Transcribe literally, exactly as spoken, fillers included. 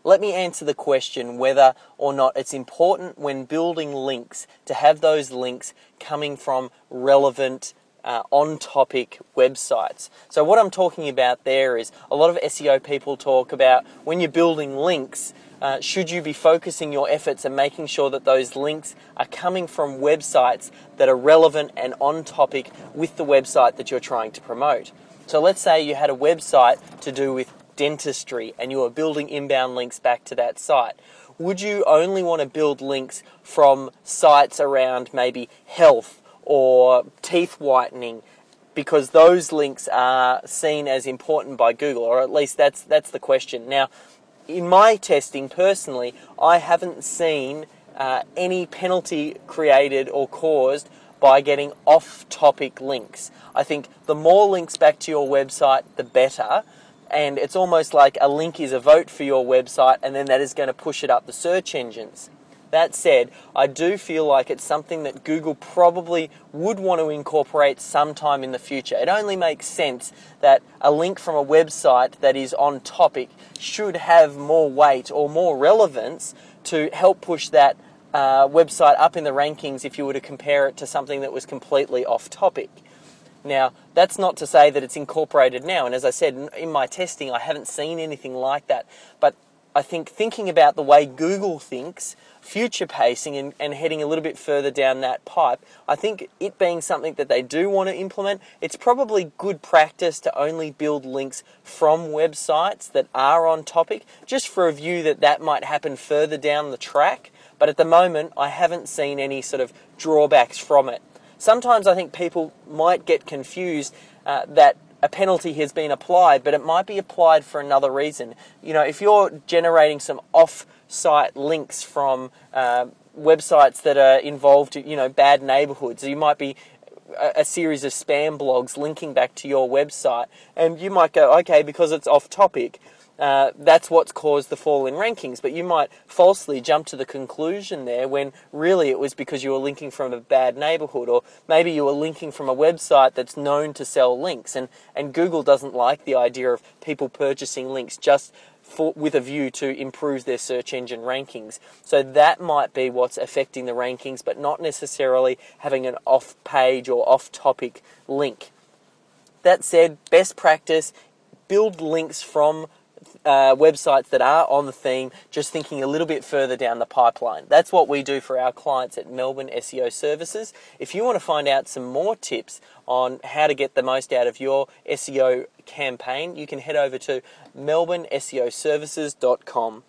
let me answer the question whether or not it's important when building links to have those links coming from relevant Uh, on-topic websites. So what I'm talking about there is a lot of S E O people talk about when you're building links, uh, should you be focusing your efforts and making sure that those links are coming from websites that are relevant and on-topic with the website that you're trying to promote. So let's say you had a website to do with dentistry and you are building inbound links back to that site. Would you only want to build links from sites around maybe health or teeth whitening, because those links are seen as important by Google, or at least that's that's the question. Now, in my testing personally, I haven't seen uh, any penalty created or caused by getting off-topic links. I think the more links back to your website, the better. And it's almost like a link is a vote for your website, and then that is going to push it up the search engines. That said, I do feel like it's something that Google probably would want to incorporate sometime in the future. It only makes sense that a link from a website that is on topic should have more weight or more relevance to help push that uh, website up in the rankings if you were to compare it to something that was completely off topic. Now, that's not to say that it's incorporated now, and as I said, in my testing, I haven't seen anything like that. But I think thinking about the way Google thinks, future pacing and, and heading a little bit further down that pipe, I think it being something that they do want to implement, it's probably good practice to only build links from websites that are on topic, just for a view that that might happen further down the track. But at the moment, I haven't seen any sort of drawbacks from it. Sometimes I think people might get confused uh, that a penalty has been applied, but it might be applied for another reason. You know, if you're generating some off-site links from uh, websites that are involved, you know, bad neighborhoods, you might be a, a series of spam blogs linking back to your website, and you might go, okay, because it's off-topic, Uh, that's what's caused the fall in rankings. But you might falsely jump to the conclusion there when really it was because you were linking from a bad neighborhood, or maybe you were linking from a website that's known to sell links. And, and Google doesn't like the idea of people purchasing links just for, with a view to improve their search engine rankings. So that might be what's affecting the rankings, but not necessarily having an off-page or off-topic link. That said, best practice, build links from Uh, websites that are on the theme, just thinking a little bit further down the pipeline. That's what we do for our clients at Melbourne S E O Services. If you want to find out some more tips on how to get the most out of your S E O campaign, you can head over to melbourne S E O services dot com.